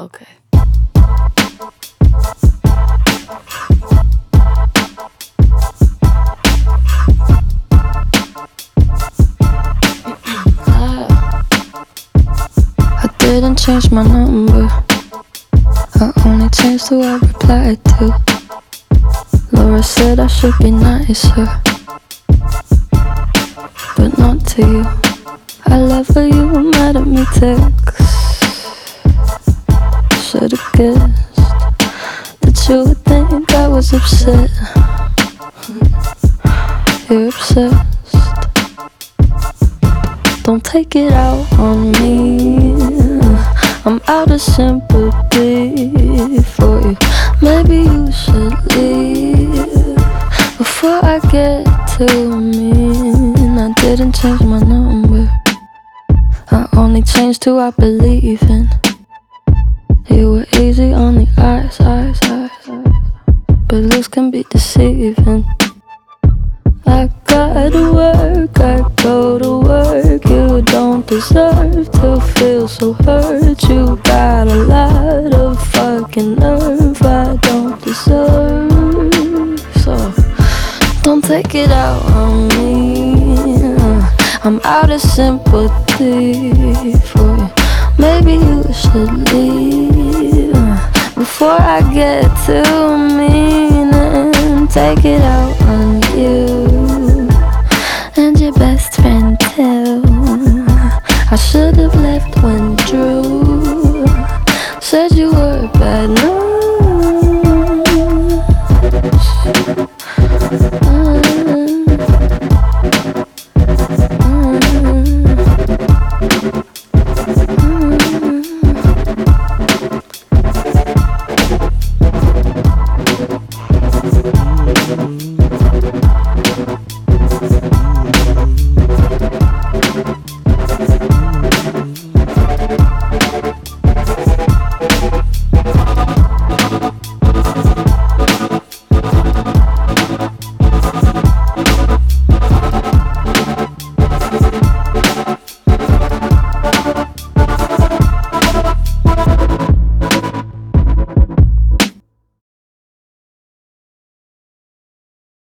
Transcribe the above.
Okay. I didn't change my number. I only changed who I replied to. Laura said I should be nicer, but not to you. I love how you were mad at me text. Should've guessed that you would think I was upset. You're obsessed. Don't take it out on me. I'm out of sympathy for you. Maybe you should leave before I get too mean. I didn't change my number. I only changed who I believe in. You were easy on the eyes, but looks can be deceiving. I gotta work, I go to work. You don't deserve to feel so hurt. You got a lot of fucking nerve I don't deserve. So don't take it out on me. I'm out of sympathy for you. Maybe you should leave before I get too mean and take it out on you and your best friend too. I should have left when Drew said you were bad news.